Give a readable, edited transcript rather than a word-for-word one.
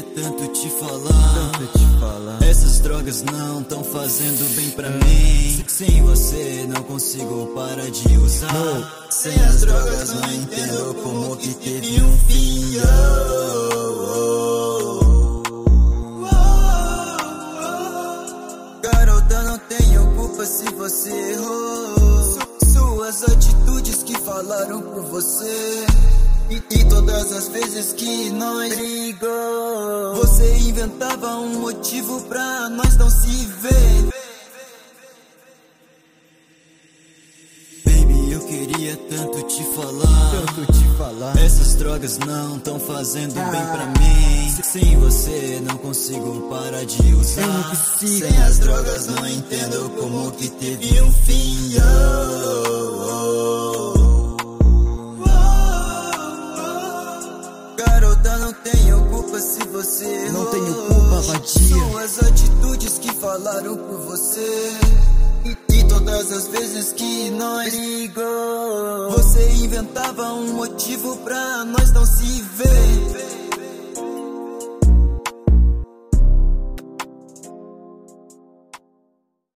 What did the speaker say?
queria tanto te falar. Essas drogas não tão fazendo bem pra mim. Sem você não consigo parar de usar. Sem as drogas não entendo como que teve um fim. Garota, não tenho culpa se você errou. Suas atitudes que falaram por você. E todas as vezes que nós brigou, você inventava um motivo pra nós não se ver. Baby, eu queria tanto te falar. Essas drogas não tão fazendo bem pra mim. Sem você não consigo parar de usar. Sem as drogas não entendo como que teve um fim. Garota, não tenho culpa se você errou. Não tenho culpa, vadia. Suas atitudes que falaram por você. E todas as vezes que nós brigou, você inventava um motivo pra nós não se ver.